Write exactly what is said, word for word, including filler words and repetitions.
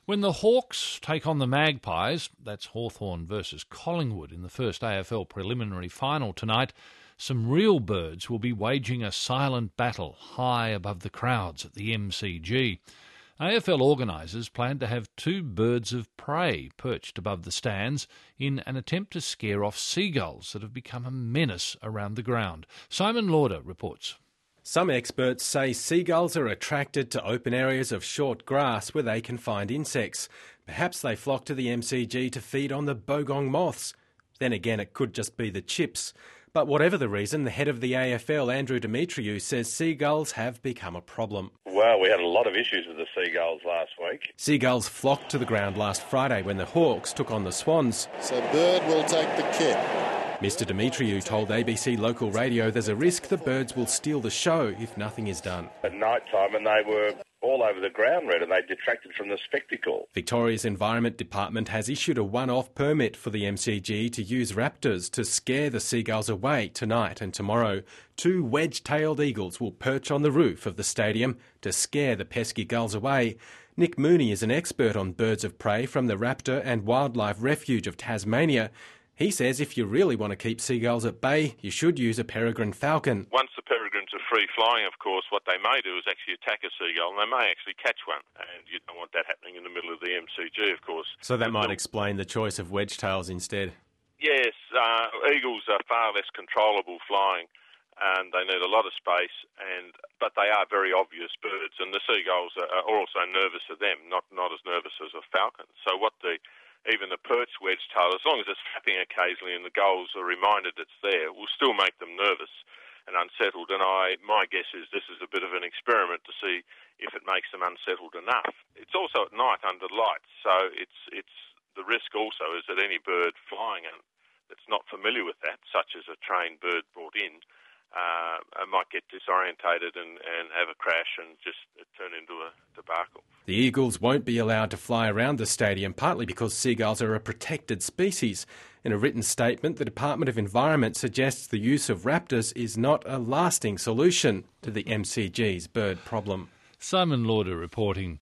When the Hawks take on the Magpies, that's Hawthorn versus Collingwood in the first A F L preliminary final tonight, some real birds will be waging a silent battle high above the crowds at the M C G. A F L organisers plan to have two birds of prey perched above the stands in an attempt to scare off seagulls that have become a menace around the ground. Simon Lauder reports. Some experts say seagulls are attracted to open areas of short grass where they can find insects. Perhaps they flock to the M C G to feed on the bogong moths. Then again, it could just be the chips. But whatever the reason, the head of the A F L, Andrew Demetriou, says seagulls have become a problem. Well, we had a lot of issues with the seagulls last week. Seagulls flocked to the ground last Friday when the Hawks took on the Swans. So Bird will take the kick. Mister Demetriou told A B C local radio there's a risk the birds will steal the show if nothing is done. At night time, and they were all over the ground, Red, and they detracted from the spectacle. Victoria's Environment Department has issued a one-off permit for the M C G to use raptors to scare the seagulls away tonight and tomorrow. Two wedge-tailed eagles will perch on the roof of the stadium to scare the pesky gulls away. Nick Mooney is an expert on birds of prey from the Raptor and Wildlife Refuge of Tasmania. He says if you really want to keep seagulls at bay, you should use a peregrine falcon. Once the peregrines are free flying, of course, what they may do is actually attack a seagull, and they may actually catch one. And you don't want that happening in the middle of the M C G, of course. So that might explain the choice of wedge-tails instead. Yes, uh, eagles are far less controllable flying, and they need a lot of space, and but they are very obvious birds, and the seagulls are also nervous of them, not, not as nervous as a falcon. So what the even the perched wedge-tail, as long as it's flapping occasionally and the gulls are reminded it's there, will still make them nervous and unsettled. And I, my guess is this is a bit of an experiment to see if it makes them unsettled enough. It's also at night under lights, so it's it's the risk also is that any bird flying that's not familiar with that, such as a trained bird brought in, Uh, I might get disorientated and, and have a crash and just turn into a debacle. The eagles won't be allowed to fly around the stadium, partly because seagulls are a protected species. In a written statement, the Department of Environment suggests the use of raptors is not a lasting solution to the M C G's bird problem. Simon Lauder reporting.